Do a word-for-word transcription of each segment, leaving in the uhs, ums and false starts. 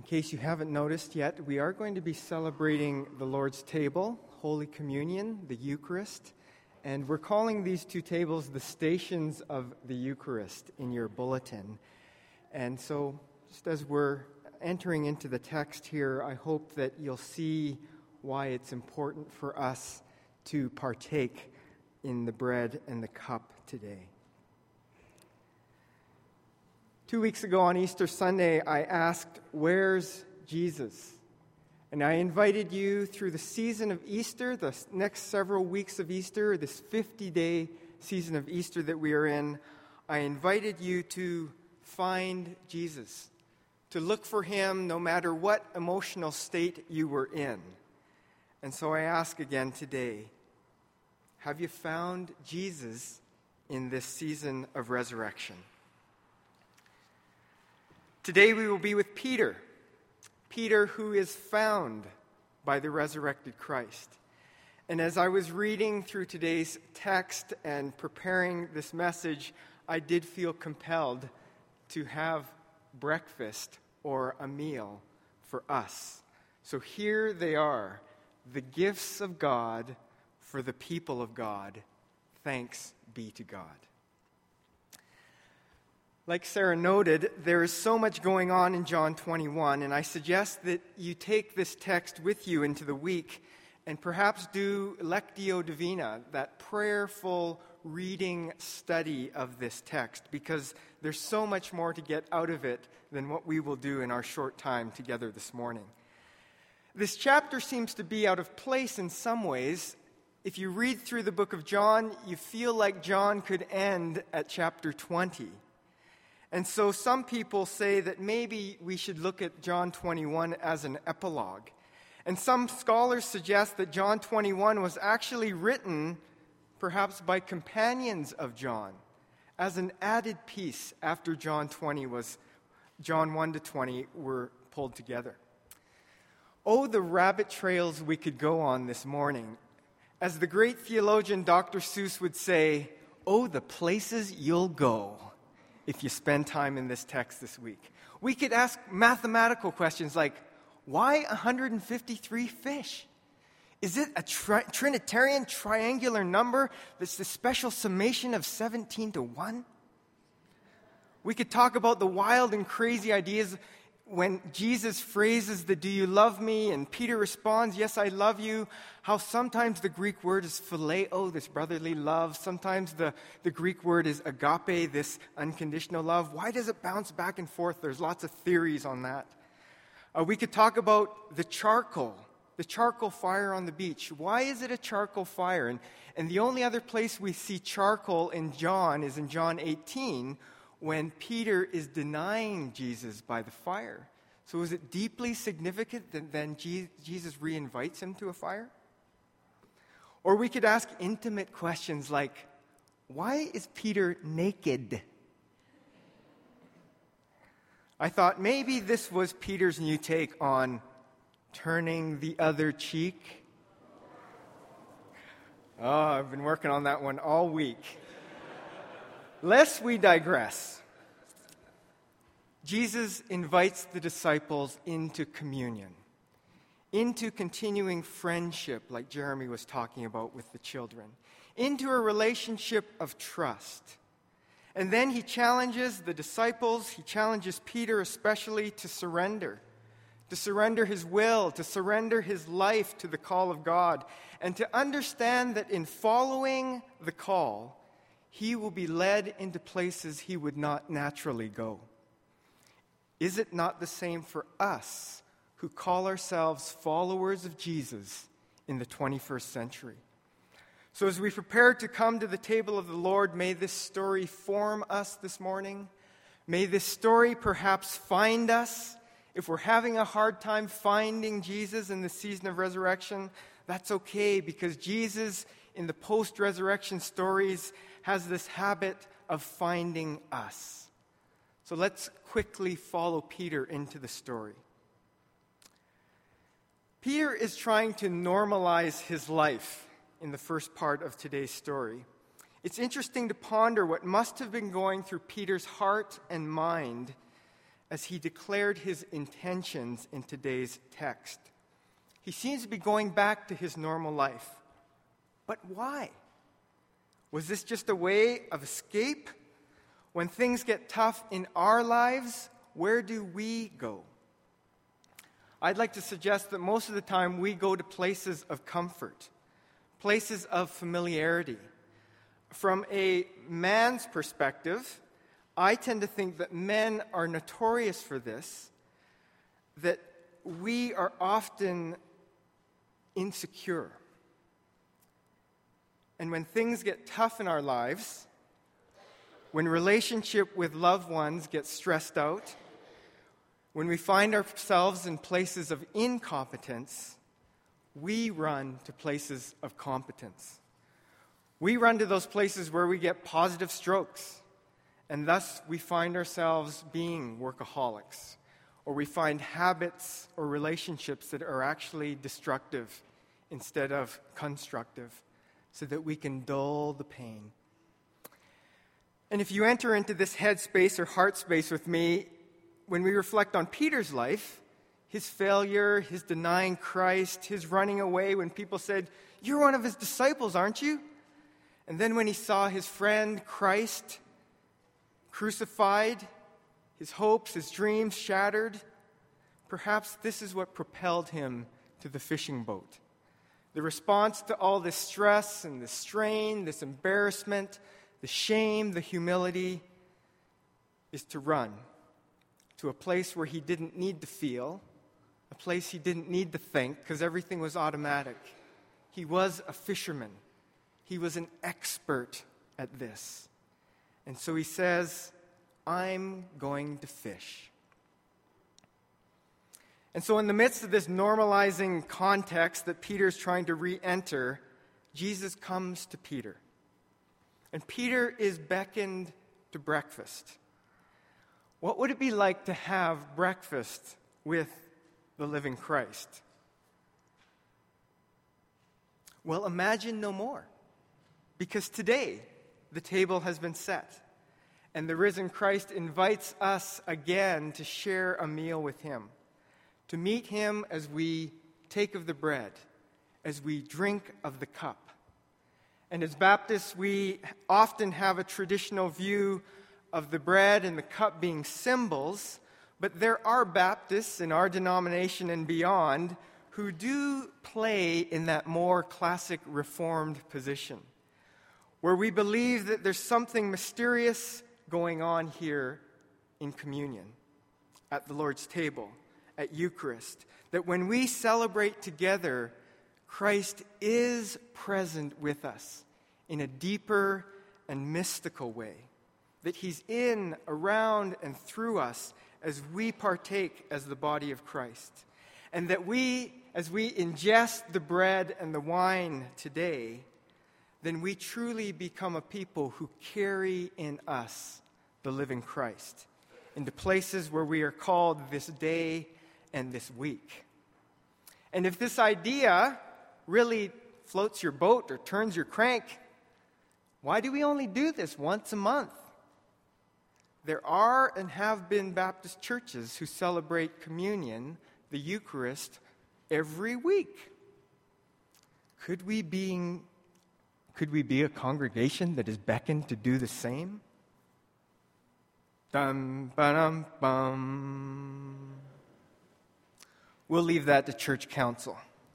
case you haven't noticed yet, we are going to be celebrating the Lord's table, Holy Communion, the Eucharist, and we're calling these two tables the stations of the Eucharist in your bulletin. And so, just as we're entering into the text here, I hope that you'll see why it's important for us to partake in the bread and the cup today. Two weeks ago on Easter Sunday, I asked, "Where's Jesus?" And I invited you through the season of Easter, the next several weeks of Easter, this fifty-day season of Easter that we are in, I invited you to find Jesus, to look for him no matter what emotional state you were in. And so I ask again today, have you found Jesus in this season of resurrection? Today we will be with Peter. Peter, who is found by the resurrected Christ. And as I was reading through today's text and preparing this message, I did feel compelled to have breakfast or a meal for us. So here they are, the gifts of God for the people of God. Thanks be to God. Like Sarah noted, there is so much going on in John twenty-one, and I suggest that you take this text with you into the week and perhaps do Lectio Divina, that prayerful reading study of this text, because there's so much more to get out of it than what we will do in our short time together this morning. This chapter seems to be out of place in some ways. If you read through the book of John, you feel like John could end at chapter twenty. And so some people say that maybe we should look at John twenty-one as an epilogue. And some scholars suggest that John twenty-one was actually written perhaps by companions of John as an added piece after John twenty was, John one to twenty were pulled together. Oh, the rabbit trails we could go on this morning. As the great theologian Doctor Seuss would say, oh, the places you'll go if you spend time in this text this week. We could ask mathematical questions like, why one hundred fifty-three fish? Is it a tri- Trinitarian triangular number that's the special summation of seventeen to one? We could talk about the wild and crazy ideas when Jesus phrases the "do you love me?" and Peter responds, "yes, I love you," how sometimes the Greek word is phileo, this brotherly love. Sometimes the, the Greek word is agape, this unconditional love. Why does it bounce back and forth? There's lots of theories on that. Uh, we could talk about the charcoal, the charcoal fire on the beach. Why is it a charcoal fire? And, and the only other place we see charcoal in John is in John eighteen, when Peter is denying Jesus by the fire. So is it deeply significant that then Jesus re-invites him to a fire? Or we could ask intimate questions like, why is Peter naked? I thought maybe this was Peter's new take on turning the other cheek. Oh, I've been working on that one all week. Lest we digress, Jesus invites the disciples into communion, into continuing friendship, like Jeremy was talking about with the children, into a relationship of trust. And then he challenges the disciples, he challenges Peter especially to surrender, to surrender his will, to surrender his life to the call of God, and to understand that in following the call, he will be led into places he would not naturally go. Is it not the same for us who call ourselves followers of Jesus in the twenty-first century? So as we prepare to come to the table of the Lord, may this story form us this morning. May this story perhaps find us. If we're having a hard time finding Jesus in the season of resurrection, that's okay, because Jesus in the post-resurrection stories has this habit of finding us. So let's quickly follow Peter into the story. Peter is trying to normalize his life in the first part of today's story. It's interesting to ponder what must have been going through Peter's heart and mind as he declared his intentions in today's text. He seems to be going back to his normal life. But why? Was this just a way of escape? When things get tough in our lives, where do we go? I'd like to suggest that most of the time we go to places of comfort, places of familiarity. From a man's perspective, I tend to think that men are notorious for this, that we are often insecure. And when things get tough in our lives, when relationship with loved ones gets stressed out, when we find ourselves in places of incompetence, we run to places of competence. We run to those places where we get positive strokes, and thus we find ourselves being workaholics, or we find habits or relationships that are actually destructive instead of constructive, so that we can dull the pain. And if you enter into this head space or heart space with me, when we reflect on Peter's life, his failure, his denying Christ, his running away when people said, "You're one of his disciples, aren't you?" And then when he saw his friend Christ crucified, his hopes, his dreams shattered, perhaps this is what propelled him to the fishing boat. The response to all this stress and this strain, this embarrassment, the shame, the humility, is to run to a place where he didn't need to feel, a place he didn't need to think, because everything was automatic. He was a fisherman. He was an expert at this. And so he says, "I'm going to fish." And so in the midst of this normalizing context that Peter's trying to re-enter, Jesus comes to Peter. And Peter is beckoned to breakfast. What would it be like to have breakfast with the living Christ? Well, imagine no more. Because today, the table has been set. And the risen Christ invites us again to share a meal with him. To meet him as we take of the bread, as we drink of the cup. And as Baptists, we often have a traditional view of the bread and the cup being symbols, but there are Baptists in our denomination and beyond who do play in that more classic Reformed position, where we believe that there's something mysterious going on here in communion, at the Lord's table, at Eucharist, that when we celebrate together, Christ is present with us in a deeper and mystical way, that he's in, around, and through us as we partake as the body of Christ, and that we, as we ingest the bread and the wine today, then we truly become a people who carry in us the living Christ into places where we are called this day and this week. And if this idea really floats your boat or turns your crank, why do we only do this once a month? There are and have been Baptist churches who celebrate communion, the Eucharist, every week. Could we being Could we be a congregation that is beckoned to do the same? Dum, ba-dum, bum. We'll leave that to church council.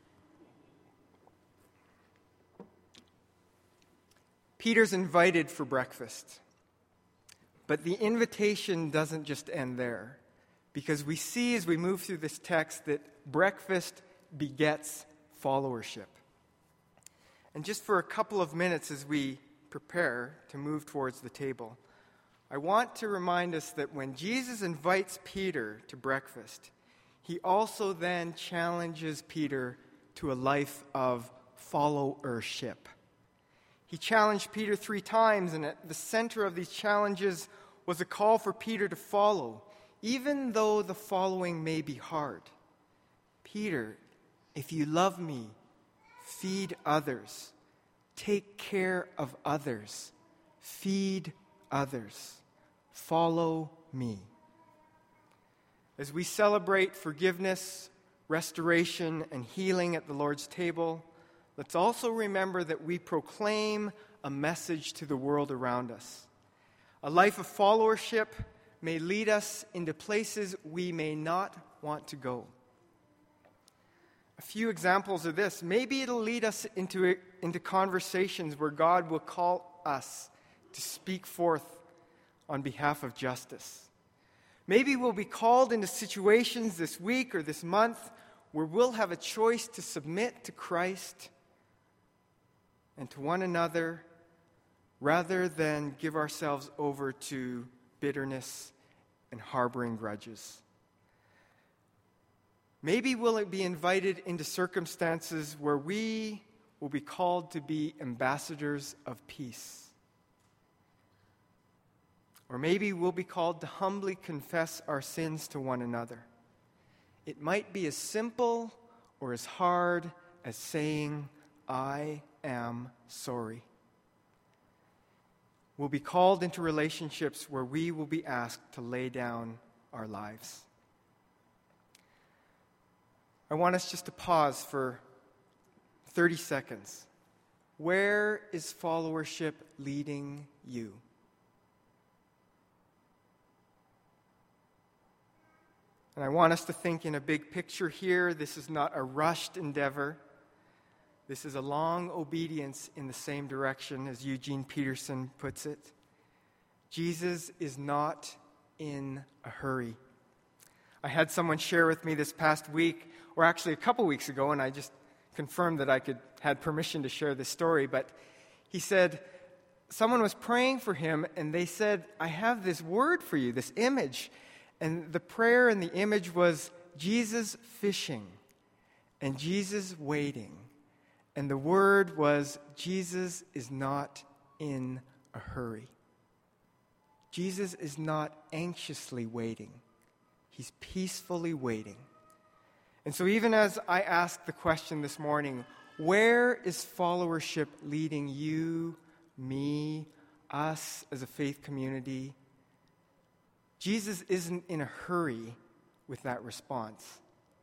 Peter's invited for breakfast. But the invitation doesn't just end there, because we see as we move through this text that breakfast begets followership. And just for a couple of minutes as we prepare to move towards the table, I want to remind us that when Jesus invites Peter to breakfast, he also then challenges Peter to a life of followership. He challenged Peter three times, and at the center of these challenges was a call for Peter to follow, even though the following may be hard. Peter, if you love me, feed others. Take care of others. Feed others. Follow me. As we celebrate forgiveness, restoration, and healing at the Lord's table, let's also remember that we proclaim a message to the world around us. A life of followership may lead us into places we may not want to go. A few examples of this. Maybe it'll lead us into, into conversations where God will call us to speak forth on behalf of justice. Maybe we'll be called into situations this week or this month where we'll have a choice to submit to Christ and to one another rather than give ourselves over to bitterness and harboring grudges. Maybe we'll be invited into circumstances where we will be called to be ambassadors of peace. Or maybe we'll be called to humbly confess our sins to one another. It might be as simple or as hard as saying, "I am sorry." We'll be called into relationships where we will be asked to lay down our lives. I want us just to pause for thirty seconds. Where is followership leading you? And I want us to think in a big picture here. This is not a rushed endeavor. This is a long obedience in the same direction, as Eugene Peterson puts it. Jesus is not in a hurry. I had someone share with me this past week, or actually a couple weeks ago, and I just confirmed that I could had permission to share this story, but he said someone was praying for him, and they said, "I have this word for you, this image." And the prayer and the image was Jesus fishing and Jesus waiting. And the word was, Jesus is not in a hurry. Jesus is not anxiously waiting. He's peacefully waiting. And so even as I ask the question this morning, where is followership leading you, me, us as a faith community? Jesus isn't in a hurry with that response.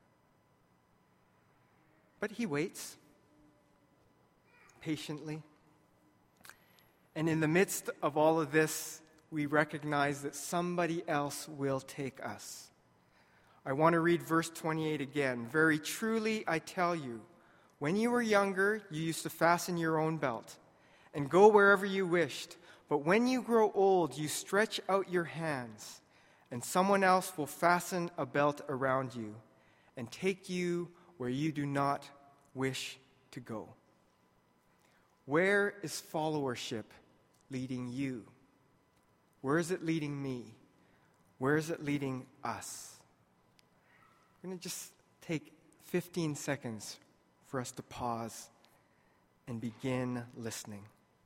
But he waits patiently. And in the midst of all of this, we recognize that somebody else will take us. I want to read verse twenty-eight again. "Very truly I tell you, when you were younger, you used to fasten your own belt and go wherever you wished. But when you grow old, you stretch out your hands, and someone else will fasten a belt around you and take you where you do not wish to go." Where is followership leading you? Where is it leading me? Where is it leading us? I'm going to just take fifteen seconds for us to pause and begin listening.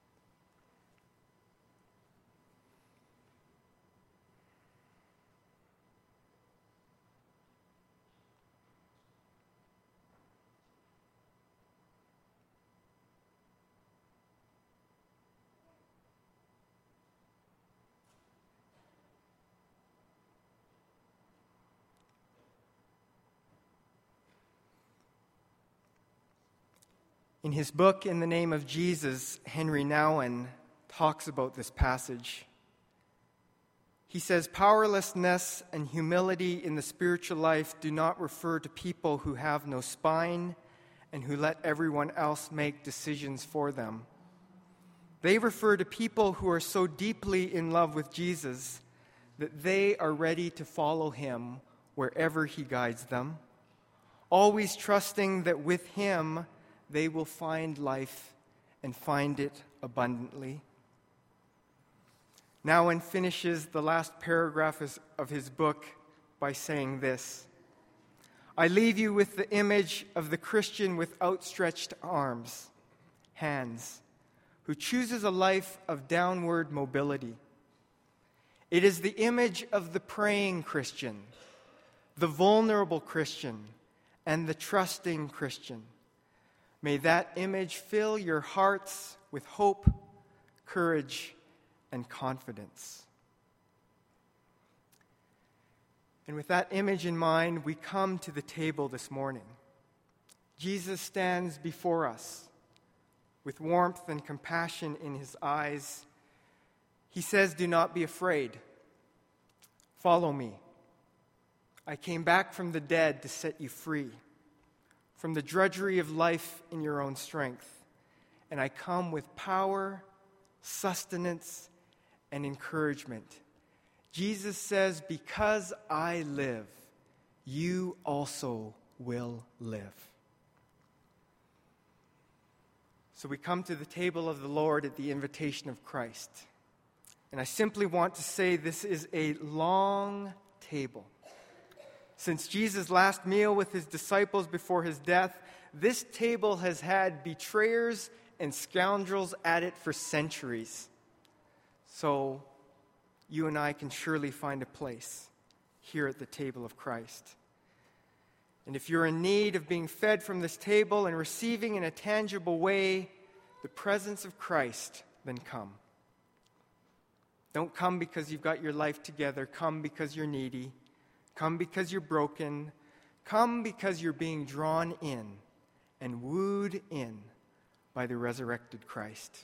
In his book, In the Name of Jesus, Henry Nouwen talks about this passage. He says, "Powerlessness and humility in the spiritual life do not refer to people who have no spine and who let everyone else make decisions for them. They refer to people who are so deeply in love with Jesus that they are ready to follow him wherever he guides them, always trusting that with him they will find life and find it abundantly." Nouwen finishes the last paragraph of his book by saying this, "I leave you with the image of the Christian with outstretched arms, hands, who chooses a life of downward mobility. It is the image of the praying Christian, the vulnerable Christian, and the trusting Christian. May that image fill your hearts with hope, courage, and confidence." And with that image in mind, we come to the table this morning. Jesus stands before us with warmth and compassion in his eyes. He says, "Do not be afraid. Follow me. I came back from the dead to set you free from the drudgery of life in your own strength. And I come with power, sustenance, and encouragement." Jesus says, "Because I live, you also will live." So we come to the table of the Lord at the invitation of Christ. And I simply want to say this is a long table. Since Jesus' last meal with his disciples before his death, this table has had betrayers and scoundrels at it for centuries. So you and I can surely find a place here at the table of Christ. And if you're in need of being fed from this table and receiving in a tangible way the presence of Christ, then come. Don't come because you've got your life together. Come because you're needy. Come because you're broken. Come because you're being drawn in and wooed in by the resurrected Christ.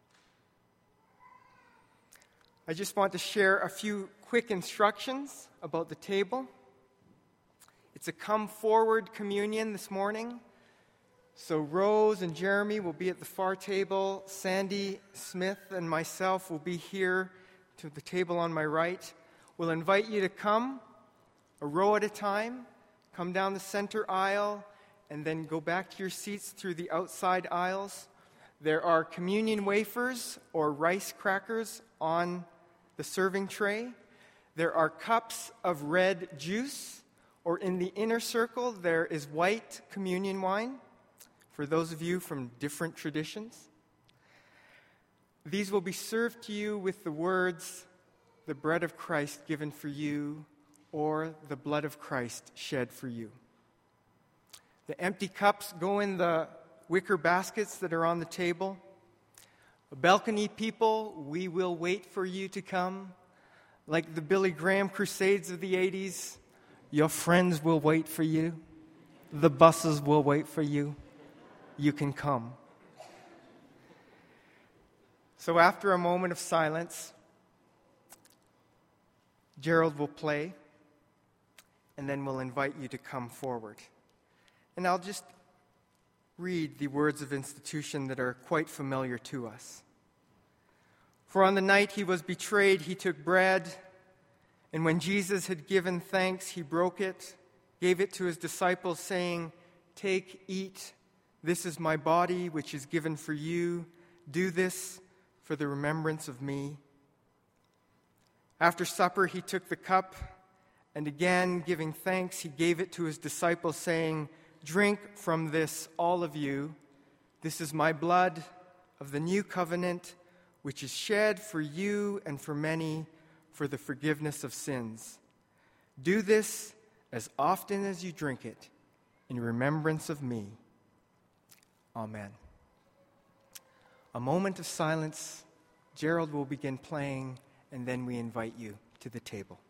I just want to share a few quick instructions about the table. It's a come forward communion this morning. So Rose and Jeremy will be at the far table. Sandy Smith and myself will be here to the table on my right. We'll invite you to come a row at a time. Come down the center aisle and then go back to your seats through the outside aisles. There are communion wafers or rice crackers on the serving tray. There are cups of red juice, or in the inner circle there is white communion wine for those of you from different traditions. These will be served to you with the words, "The bread of Christ given for you," or "The blood of Christ shed for you." The empty cups go in the wicker baskets that are on the table. Balcony people, we will wait for you to come. Like the Billy Graham crusades of the eighties, your friends will wait for you. The buses will wait for you. You can come. So after a moment of silence, Gerald will play, and then we'll invite you to come forward. And I'll just read the words of institution that are quite familiar to us. "For on the night he was betrayed, he took bread, and when Jesus had given thanks, he broke it, gave it to his disciples, saying, 'Take, eat, this is my body, which is given for you. Do this for the remembrance of me.' After supper, he took the cup, and again, giving thanks, he gave it to his disciples, saying, 'Drink from this, all of you. This is my blood of the new covenant, which is shed for you and for many for the forgiveness of sins. Do this as often as you drink it in remembrance of me.' Amen." A moment of silence. Gerald will begin playing, and then we invite you to the table.